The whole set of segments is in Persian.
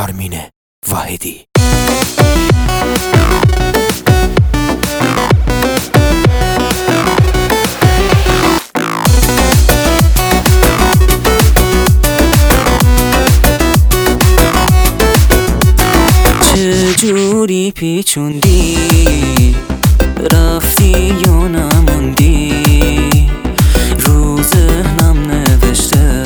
آرمین واحدی. چجوری پیچوندی رفتی یا نموندی، رو ذهنم نوشته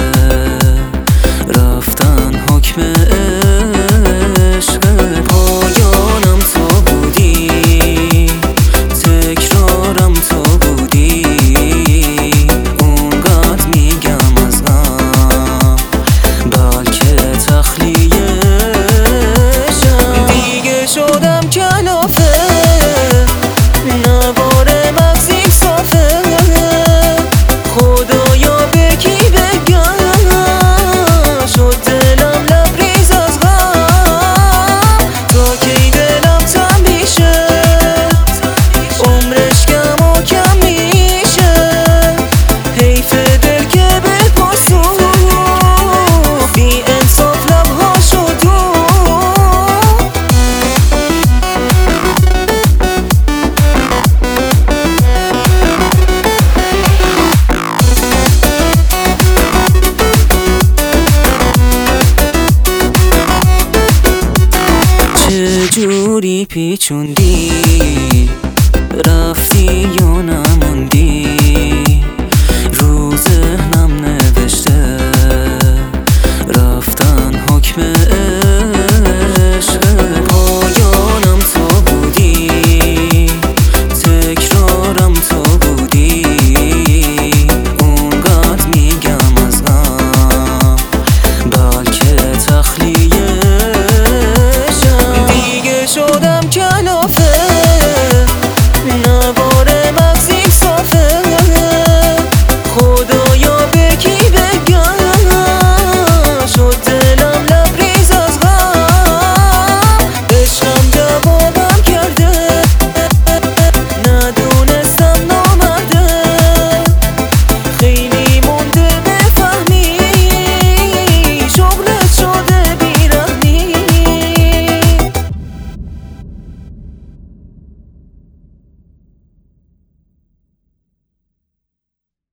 رفتن حکم عشق، پایانم تو بودی تکرارم تو بودی، اونقدر میگم از غم بلکه تخلیه شدم کلافه، نوارم از این صافه، خدایا به کی بگم، شد دلم لبریز از غم، تا کی دلم تن میشه، عمرش کم و کم میشه، حیف دل که بپرسو بی انصاف لبها شدو. چجوری پیچوندی رفتی یا نموندی، رو ذهنم نوشته رفتن حکم